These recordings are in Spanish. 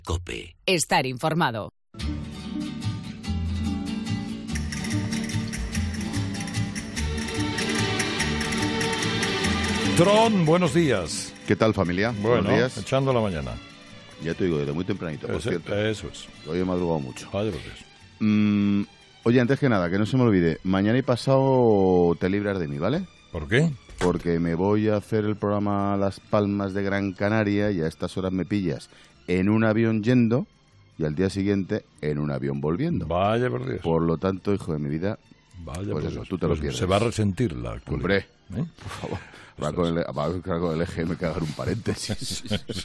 COPE. Estar informado. Tron, buenos días. ¿Qué tal, familia? Bueno, buenos días. echando la mañana. Ya te digo, desde muy tempranito, por cierto. Eso es. Hoy he madrugado mucho. Vaya por Dios. Oye, antes que nada, que no se me olvide, mañana y pasado te libras de mí, ¿vale? ¿Por qué? Porque me voy a hacer el programa Las Palmas de Gran Canaria y a estas horas me pillas en un avión yendo y al día siguiente en un avión volviendo. Vaya por Dios. Por lo tanto, hijo de mi vida, Vaya pues por eso, Dios. tú te lo pierdes. Se va a resentir la actualidad. Hombre, ¿Eh? por favor. Va con el eje, me cagar un paréntesis.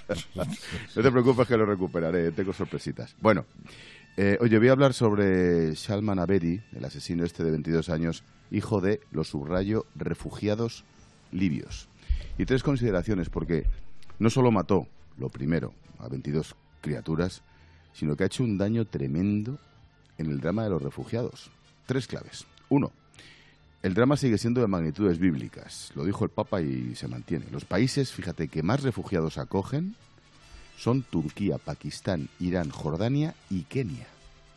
No te preocupes que lo recuperaré, tengo sorpresitas. Bueno, oye, voy a hablar sobre Salman Abedi, el asesino este de 22 años, hijo de, lo subrayo, refugiados libios. Y tres consideraciones, porque no solo mató, lo primero, a 22 criaturas, sino que ha hecho un daño tremendo en el drama de los refugiados. Tres claves. Uno, el drama sigue siendo de magnitudes bíblicas, lo dijo el Papa y se mantiene. Los países, fíjate, que más refugiados acogen son Turquía, Pakistán, Irán, Jordania y Kenia.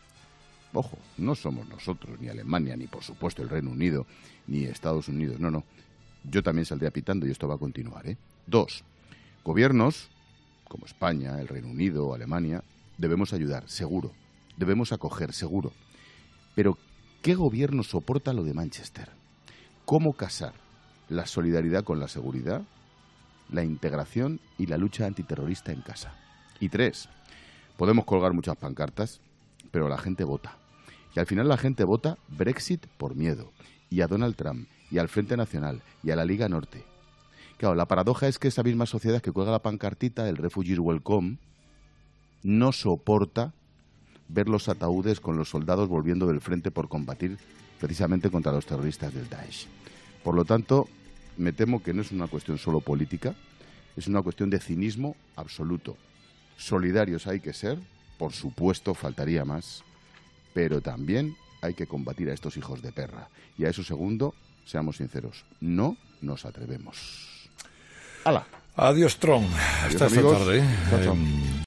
Ojo, no somos nosotros, ni Alemania, ni por supuesto el Reino Unido, ni Estados Unidos, no. Yo también saldría pitando y esto va a continuar, ¿eh? Dos, gobiernos como España, el Reino Unido, Alemania, debemos ayudar, seguro. Debemos acoger, seguro. Pero, ¿qué gobierno soporta lo de Manchester? ¿Cómo casar la solidaridad con la seguridad, la integración y la lucha antiterrorista en casa? Y tres, podemos colgar muchas pancartas, pero la gente vota. Y al final la gente vota Brexit por miedo, y a Donald Trump, y al Frente Nacional, y a la Liga Norte. Claro, la paradoja es que esa misma sociedad que cuelga la pancartita, el Refugees Welcome, no soporta ver los ataúdes con los soldados volviendo del frente por combatir precisamente contra los terroristas del Daesh. Por lo tanto, me temo que no es una cuestión solo política, es una cuestión de cinismo absoluto. Solidarios hay que ser, por supuesto, faltaría más, pero también hay que combatir a estos hijos de perra. Y a eso segundo, seamos sinceros, no nos atrevemos. ¡Hala! Adiós, Tron. Adiós, Hasta esta amigos. tarde. Chao, chao.